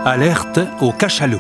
Alerte au cachalot.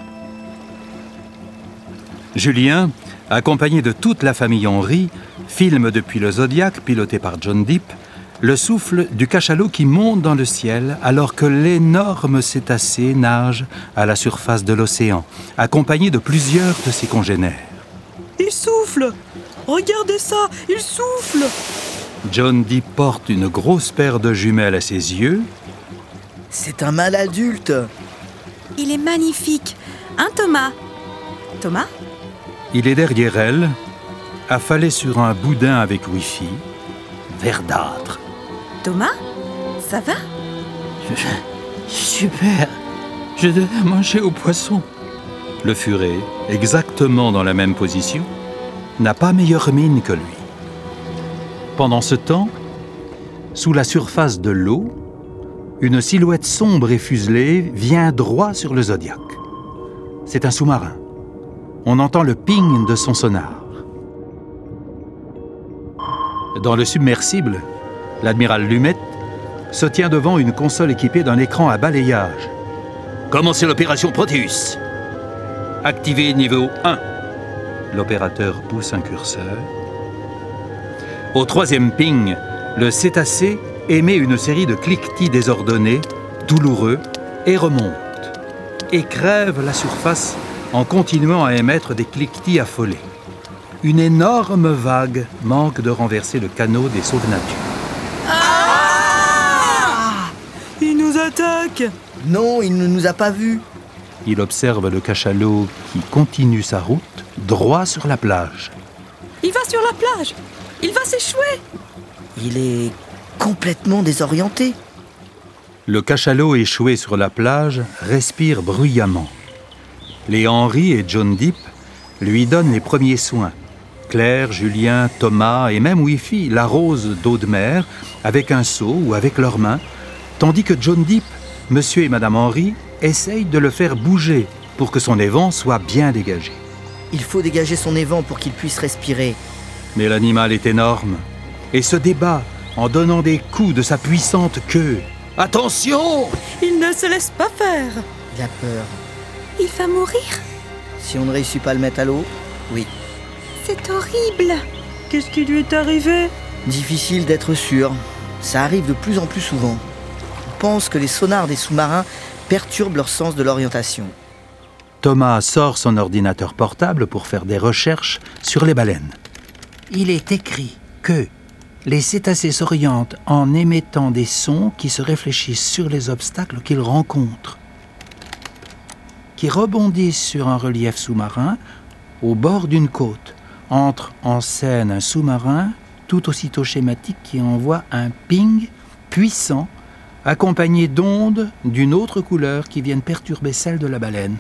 Julien, accompagné de toute la famille Henry, filme depuis le Zodiac, piloté par John Deep, le souffle du cachalot qui monte dans le ciel alors que l'énorme cétacé nage à la surface de l'océan, accompagné de plusieurs de ses congénères. Il souffle! Regardez ça, il souffle! John Deep porte une grosse paire de jumelles à ses yeux. C'est un mâle adulte. Il est magnifique. Hein, Thomas? Thomas? Il est derrière elle, affalé sur un boudin avec Wi-Fi, verdâtre. Thomas? Ça va? Super! Je donne à manger aux poissons. Le furet, exactement dans la même position, n'a pas meilleure mine que lui. Pendant ce temps, sous la surface de l'eau, une silhouette sombre et fuselée vient droit sur le Zodiac. C'est un sous-marin. On entend le ping de son sonar. Dans le submersible, l'amiral Lumet se tient devant une console équipée d'un écran à balayage. Commencez l'opération Proteus. Activez niveau 1. L'opérateur pousse un curseur. Au troisième ping, le cétacé émet une série de cliquetis désordonnés, douloureux, et remonte. Et crève la surface en continuant à émettre des cliquetis affolés. Une énorme vague manque de renverser le canot des sauve-natures. Il nous attaque! Non, il ne nous a pas vus. Il observe le cachalot qui continue sa route droit sur la plage. Il va sur la plage! Il va s'échouer! Il est complètement désorienté. Le cachalot échoué sur la plage respire bruyamment. Les Henry et John Deep lui donnent les premiers soins. Claire, Julien, Thomas et même Wi-Fi l'arrosent d'eau de mer avec un seau ou avec leurs mains, tandis que John Deep, monsieur et madame Henry, essayent de le faire bouger pour que son évent soit bien dégagé. Il faut dégager son évent pour qu'il puisse respirer. Mais l'animal est énorme et se débat en donnant des coups de sa puissante queue. Attention! Il ne se laisse pas faire! Il a peur. Il va mourir! Si on ne réussit pas à le mettre à l'eau, oui. C'est horrible! Qu'est-ce qui lui est arrivé? Difficile d'être sûr. Ça arrive de plus en plus souvent. On pense que les sonars des sous-marins perturbent leur sens de l'orientation. Thomas sort son ordinateur portable pour faire des recherches sur les baleines. Il est écrit que les cétacés s'orientent en émettant des sons qui se réfléchissent sur les obstacles qu'ils rencontrent, qui rebondissent sur un relief sous-marin au bord d'une côte. Entre en scène un sous-marin tout aussitôt schématique qui envoie un ping puissant accompagné d'ondes d'une autre couleur qui viennent perturber celle de la baleine.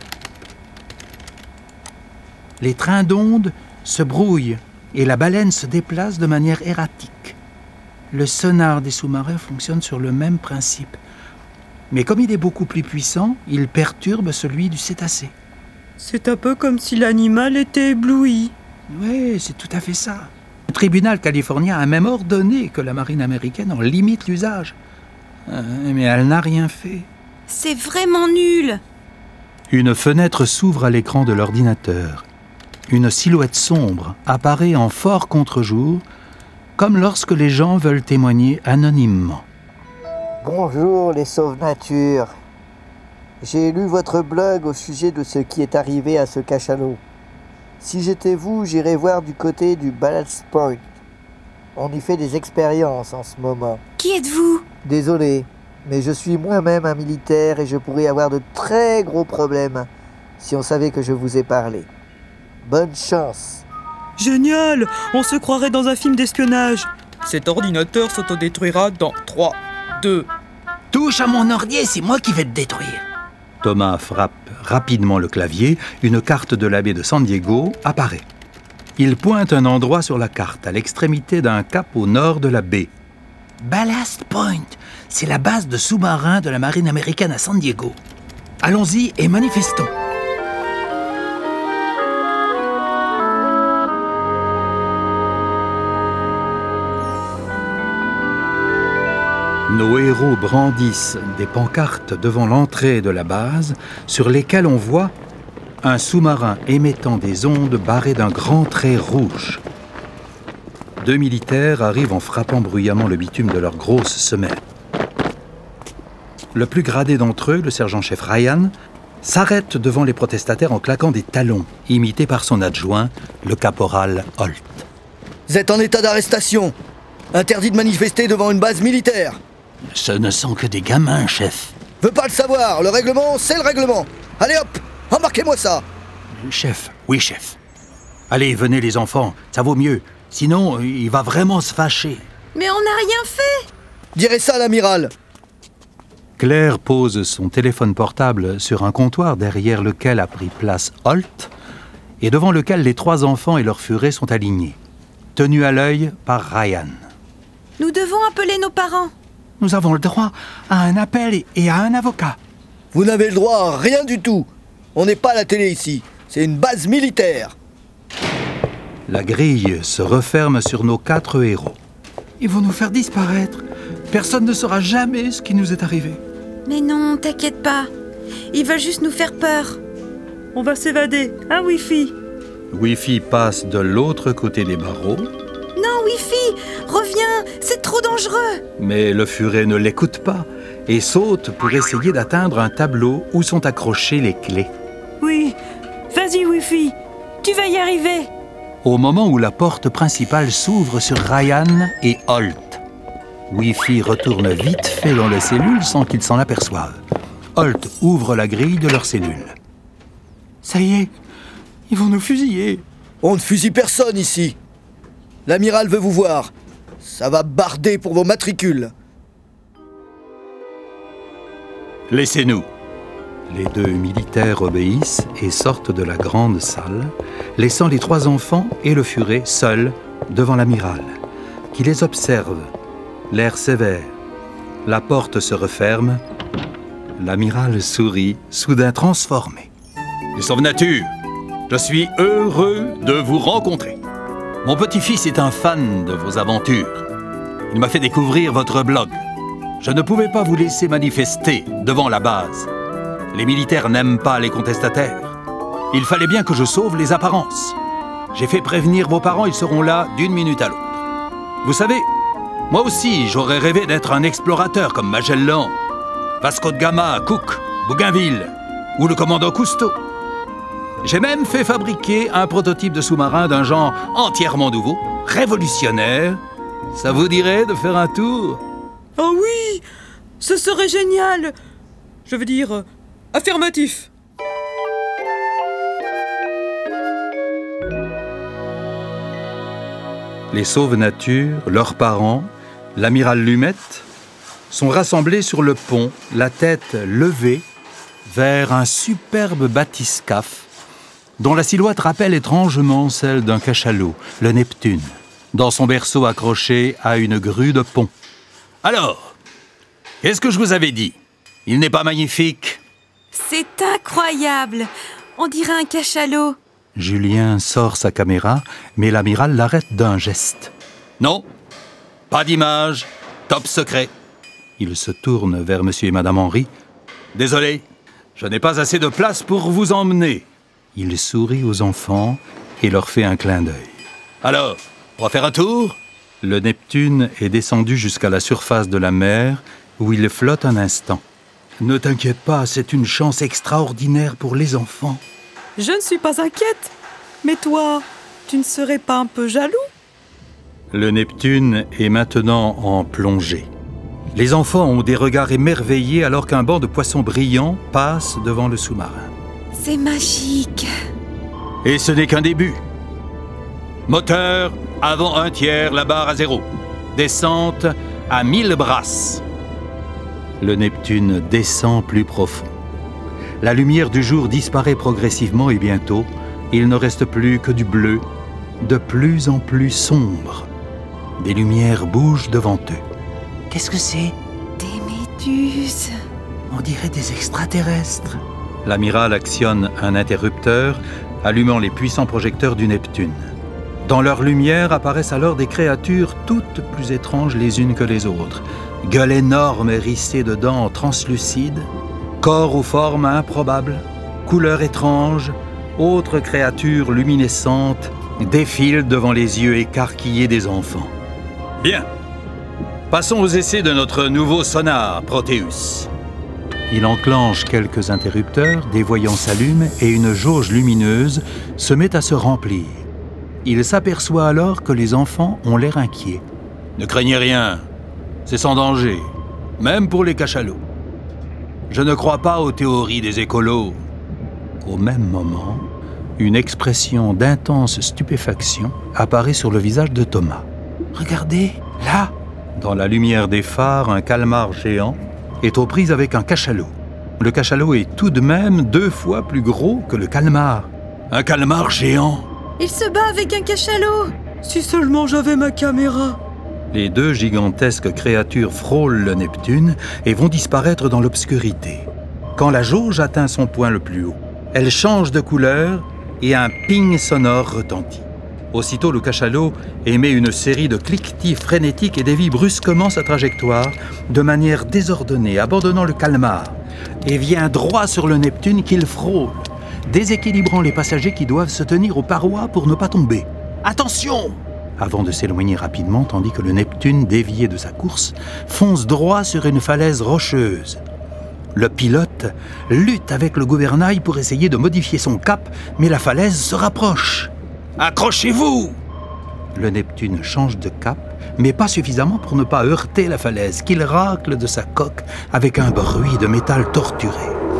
Les trains d'ondes se brouillent et la baleine se déplace de manière erratique. Le sonar des sous-marins fonctionne sur le même principe. Mais comme il est beaucoup plus puissant, il perturbe celui du cétacé. C'est un peu comme si l'animal était ébloui. Oui, c'est tout à fait ça. Le tribunal californien a même ordonné que la marine américaine en limite l'usage. Mais elle n'a rien fait. C'est vraiment nul! Une fenêtre s'ouvre à l'écran de l'ordinateur. Une silhouette sombre apparaît en fort contre-jour, comme lorsque les gens veulent témoigner anonymement. Bonjour les sauve-natures. J'ai lu votre blog au sujet de ce qui est arrivé à ce cachalot. Si j'étais vous, j'irais voir du côté du Ballast Point. On y fait des expériences en ce moment. Qui êtes-vous? Désolé, mais je suis moi-même un militaire et je pourrais avoir de très gros problèmes si on savait que je vous ai parlé. Bonne chance. Génial! On se croirait dans un film d'espionnage. Cet ordinateur s'autodétruira dans 3, 2... Touche à mon ordi, c'est moi qui vais te détruire. Thomas frappe rapidement le clavier. Une carte de la baie de San Diego apparaît. Il pointe un endroit sur la carte, à l'extrémité d'un cap au nord de la baie. Ballast Point, c'est la base de sous-marins de la marine américaine à San Diego. Allons-y et manifestons. nos héros brandissent des pancartes devant l'entrée de la base sur lesquelles on voit un sous-marin émettant des ondes barré d'un grand trait rouge. 2 militaires arrivent en frappant bruyamment le bitume de leurs grosses semelles. Le plus gradé d'entre eux, le sergent-chef Ryan, s'arrête devant les protestataires en claquant des talons, imité par son adjoint, le caporal Holt. Vous êtes en état d'arrestation. Interdit de manifester devant une base militaire. Ce ne sont que des gamins, chef. Veux pas le savoir, le règlement, c'est le règlement. Allez hop, embarquez-moi ça. Chef, oui, chef. Allez, venez les enfants, ça vaut mieux. Sinon, il va vraiment se fâcher. Mais on n'a rien fait. Direz ça à l'amiral. Claire pose son téléphone portable sur un comptoir derrière lequel a pris place Holt et devant lequel les 3 enfants et leur furet sont alignés, tenus à l'œil par Ryan. Nous devons appeler nos parents. Nous avons le droit à un appel et à un avocat. Vous n'avez le droit à rien du tout. On n'est pas à la télé ici. C'est une base militaire. La grille se referme sur nos 4 héros. Ils vont nous faire disparaître. Personne ne saura jamais ce qui nous est arrivé. Mais non, t'inquiète pas. Ils veulent juste nous faire peur. On va s'évader, hein, Wi-Fi? Wi-Fi passe de l'autre côté des barreaux, Non, Wi-Fi, reviens, c'est trop dangereux. mais le furet ne l'écoute pas et saute pour essayer d'atteindre un tableau où sont accrochées les clés. Oui, vas-y, Wi-Fi, tu vas y arriver. Au moment où la porte principale s'ouvre sur Ryan et Holt, Wi-Fi retourne vite fait dans les cellules sans qu'ils s'en aperçoivent. Holt ouvre la grille de leurs cellules. Ça y est, ils vont nous fusiller. On ne fusille personne ici. L'amiral veut vous voir. Ça va barder pour vos matricules. Laissez-nous. Les 2 militaires obéissent et sortent de la grande salle, laissant les 3 enfants et le furet seuls devant l'amiral, qui les observe, l'air sévère. La porte se referme. L'amiral sourit, soudain transformé. Les Sauve-Nature, je suis heureux de vous rencontrer. Mon petit-fils est un fan de vos aventures. Il m'a fait découvrir votre blog. Je ne pouvais pas vous laisser manifester devant la base. Les militaires n'aiment pas les contestataires. Il fallait bien que je sauve les apparences. J'ai fait prévenir vos parents, ils seront là d'une minute à l'autre. Vous savez, moi aussi, j'aurais rêvé d'être un explorateur comme Magellan, Vasco de Gama, Cook, Bougainville ou le commandant Cousteau. J'ai même fait fabriquer un prototype de sous-marin d'un genre entièrement nouveau, révolutionnaire. Ça vous dirait de faire un tour ? Oh oui, ce serait génial. Je veux dire, affirmatif. Les Sauve-Nature, leurs parents, l'amiral Lumet, sont rassemblés sur le pont, la tête levée, vers un superbe bathyscaphe dont la silhouette rappelle étrangement celle d'un cachalot, le Neptune, dans son berceau accroché à une grue de pont. Alors, qu'est-ce que je vous avais dit ? Il n'est pas magnifique ? C'est incroyable. On dirait un cachalot. Julien sort sa caméra, mais l'amiral l'arrête d'un geste. Non, pas d'image, top secret. Il se tourne vers monsieur et madame Henry. Désolé, je n'ai pas assez de place pour vous emmener. Il sourit aux enfants et leur fait un clin d'œil. Alors, on va faire un tour ? Le Neptune est descendu jusqu'à la surface de la mer, où il flotte un instant. Ne t'inquiète pas, c'est une chance extraordinaire pour les enfants. Je ne suis pas inquiète. Mais toi, tu ne serais pas un peu jaloux ? Le Neptune est maintenant en plongée. Les enfants ont des regards émerveillés alors qu'un banc de poissons brillants passe devant le sous-marin. C'est magique. Et ce n'est qu'un début. Moteur, avant 1/3, la barre à 0. Descente à 1000 brasses. Le Neptune descend plus profond. La lumière du jour disparaît progressivement et bientôt, il ne reste plus que du bleu, de plus en plus sombre. Des lumières bougent devant eux. Qu'est-ce que c'est ? Des méduses. On dirait des extraterrestres. L'amiral actionne un interrupteur, allumant les puissants projecteurs du Neptune. Dans leur lumière apparaissent alors des créatures toutes plus étranges les unes que les autres. Gueules énormes hérissées de dents translucides, corps aux formes improbables, couleurs étranges, autres créatures luminescentes défilent devant les yeux écarquillés des enfants. Bien. Passons aux essais de notre nouveau sonar, Proteus. Il enclenche quelques interrupteurs, des voyants s'allument et une jauge lumineuse se met à se remplir. Il s'aperçoit alors que les enfants ont l'air inquiets. Ne craignez rien, c'est sans danger, même pour les cachalots. Je ne crois pas aux théories des écolos. Au même moment, une expression d'intense stupéfaction apparaît sur le visage de Thomas. « Regardez, là !» Dans la lumière des phares, un calmar géant est aux prises avec un cachalot. Le cachalot est tout de même 2 fois plus gros que le calmar. Un calmar géant! Il se bat avec un cachalot. Si seulement j'avais ma caméra. Les 2 gigantesques créatures frôlent le Neptune et vont disparaître dans l'obscurité. Quand la jauge atteint son point le plus haut, elle change de couleur et un ping sonore retentit. Aussitôt, le cachalot émet une série de cliquetis frénétiques et dévie brusquement sa trajectoire de manière désordonnée, abandonnant le calmar, et vient droit sur le Neptune qu'il frôle, déséquilibrant les passagers qui doivent se tenir aux parois pour ne pas tomber. Attention! Avant de s'éloigner rapidement, tandis que le Neptune, dévié de sa course, fonce droit sur une falaise rocheuse. Le pilote lutte avec le gouvernail pour essayer de modifier son cap, mais la falaise se rapproche. Accrochez-vous! Le Neptune change de cap, mais pas suffisamment pour ne pas heurter la falaise, qu'il racle de sa coque avec un bruit de métal torturé.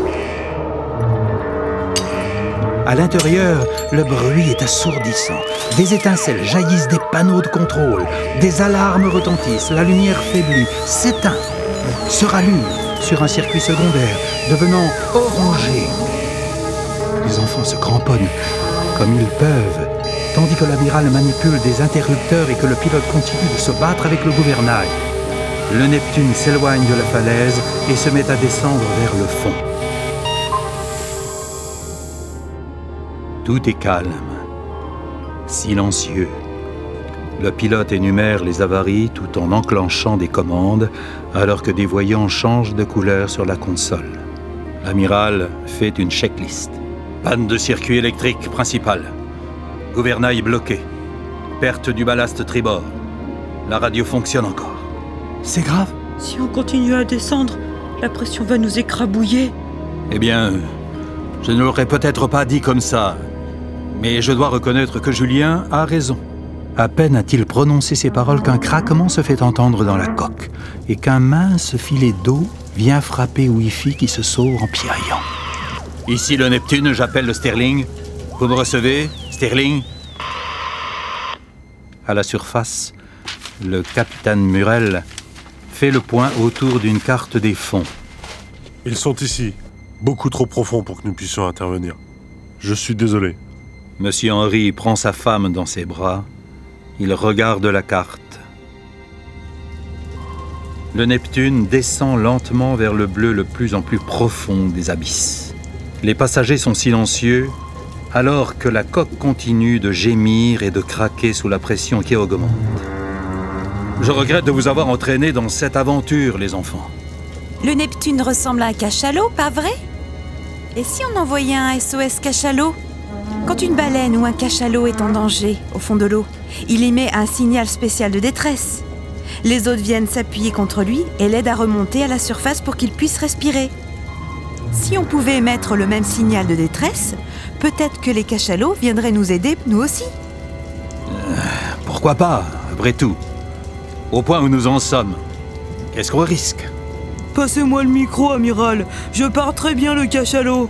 À l'intérieur, le bruit est assourdissant. Des étincelles jaillissent des panneaux de contrôle, des alarmes retentissent, la lumière faiblit, s'éteint, se rallume sur un circuit secondaire, devenant orangé. Les enfants se cramponnent comme ils peuvent, tandis que l'amiral manipule des interrupteurs et que le pilote continue de se battre avec le gouvernail. Le Neptune s'éloigne de la falaise et se met à descendre vers le fond. Tout est calme, silencieux. Le pilote énumère les avaries tout en enclenchant des commandes, alors que des voyants changent de couleur sur la console. L'amiral fait une checklist. Panne de circuit électrique principal. Gouvernail bloqué. Perte du ballast tribord. La radio fonctionne encore. C'est grave? Si on continue à descendre, la pression va nous écrabouiller. Eh bien, je ne l'aurais peut-être pas dit comme ça, mais je dois reconnaître que Julien a raison. À peine a-t-il prononcé ces paroles qu'un craquement se fait entendre dans la coque et qu'un mince filet d'eau vient frapper Wi-Fi qui se sauve en piaillant. Ici le Neptune, j'appelle le Sterling. Vous me recevez, Sterling? À la surface, le capitaine Murel fait le point autour d'une carte des fonds. Ils sont ici, beaucoup trop profonds pour que nous puissions intervenir. Je suis désolé. Monsieur Henry prend sa femme dans ses bras. Il regarde la carte. Le Neptune descend lentement vers le bleu le plus en plus profond des abysses. Les passagers sont silencieux, alors que la coque continue de gémir et de craquer sous la pression qui augmente. Je regrette de vous avoir entraîné dans cette aventure, les enfants. Le Neptune ressemble à un cachalot, pas vrai? Et si on envoyait un SOS cachalot? Quand une baleine ou un cachalot est en danger au fond de l'eau, il émet un signal spécial de détresse. Les autres viennent s'appuyer contre lui et l'aident à remonter à la surface pour qu'il puisse respirer. Si on pouvait émettre le même signal de détresse, peut-être que les cachalots viendraient nous aider, nous aussi. Pourquoi pas, après tout? Au point où nous en sommes, qu'est-ce qu'on risque? Passez-moi le micro, amiral. Je pars très bien le cachalot.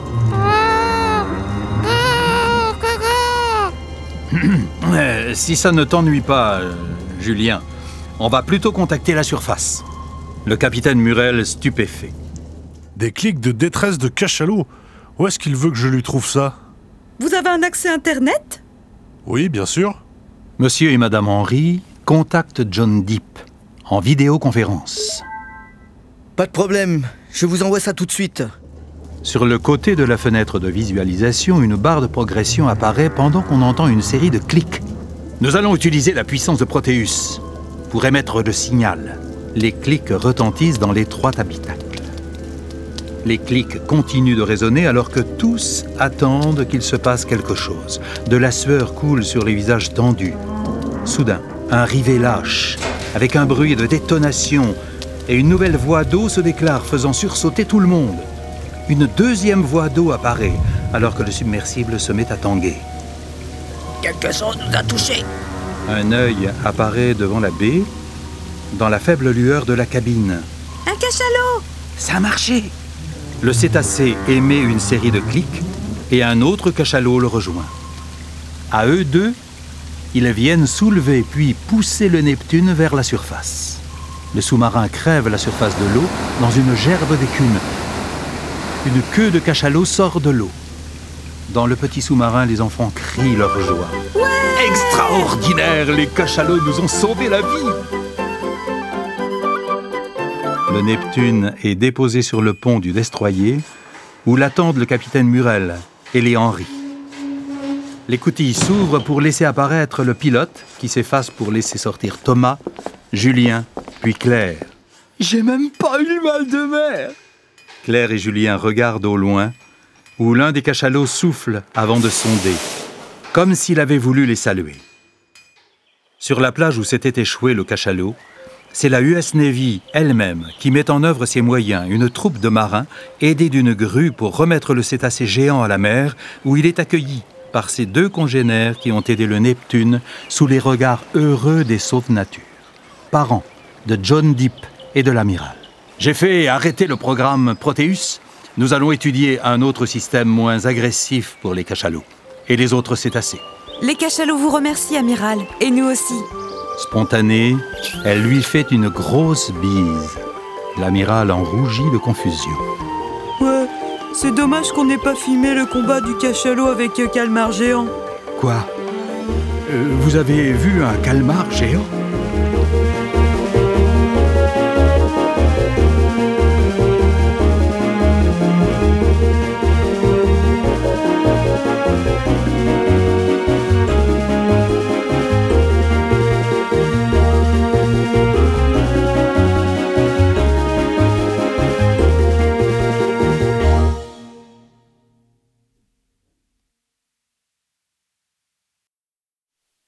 Si ça ne t'ennuie pas, Julien, on va plutôt contacter la surface. Le capitaine Murel stupéfait. Des clics de détresse de cachalot? Où est-ce qu'il veut que je lui trouve ça? Vous avez un accès Internet? Oui, bien sûr. Monsieur et Madame Henry contactent John Deep en vidéoconférence. Pas de problème, je vous envoie ça tout de suite. Sur le côté de la fenêtre de visualisation, une barre de progression apparaît pendant qu'on entend une série de clics. Nous allons utiliser la puissance de Proteus pour émettre le signal. Les clics retentissent dans l'étroit habitacle. Les clics continuent de résonner alors que tous attendent qu'il se passe quelque chose. De la sueur coule sur les visages tendus. Soudain, un rivet lâche, avec un bruit de détonation, et une nouvelle voie d'eau se déclare, faisant sursauter tout le monde. Une deuxième voie d'eau apparaît, alors que le submersible se met à tanguer. Quelque chose nous a touchés. Un œil apparaît devant la baie, dans la faible lueur de la cabine. Un cachalot! Ça a marché! Le cétacé émet une série de clics, et un autre cachalot le rejoint. À eux deux, ils viennent soulever puis pousser le Neptune vers la surface. Le sous-marin crève la surface de l'eau dans une gerbe d'écume. Une queue de cachalot sort de l'eau. Dans le petit sous-marin, les enfants crient leur joie. Ouais! Extraordinaire! Les cachalots nous ont sauvé la vie! Le Neptune est déposé sur le pont du destroyer, où l'attendent le capitaine Murel et les Henry. L'écoutille s'ouvre pour laisser apparaître le pilote, qui s'efface pour laisser sortir Thomas, Julien, puis Claire. J'ai même pas eu mal de mer! Claire et Julien regardent au loin, où l'un des cachalots souffle avant de sonder, comme s'il avait voulu les saluer. Sur la plage où s'était échoué le cachalot, c'est la US Navy elle-même qui met en œuvre ses moyens, une troupe de marins aidés d'une grue pour remettre le cétacé géant à la mer, où il est accueilli par ses deux congénères qui ont aidé le Neptune sous les regards heureux des sauves-natures, parents de John Deep et de l'amiral. J'ai fait arrêter le programme Proteus. Nous allons étudier un autre système moins agressif pour les cachalots et les autres cétacés. Les cachalots vous remercient, amiral, et nous aussi. Spontanée, elle lui fait une grosse bise. L'amiral en rougit de confusion. Ouais, c'est dommage qu'on n'ait pas filmé le combat du cachalot avec calmar géant. Quoi ? Vous avez vu un calmar géant ?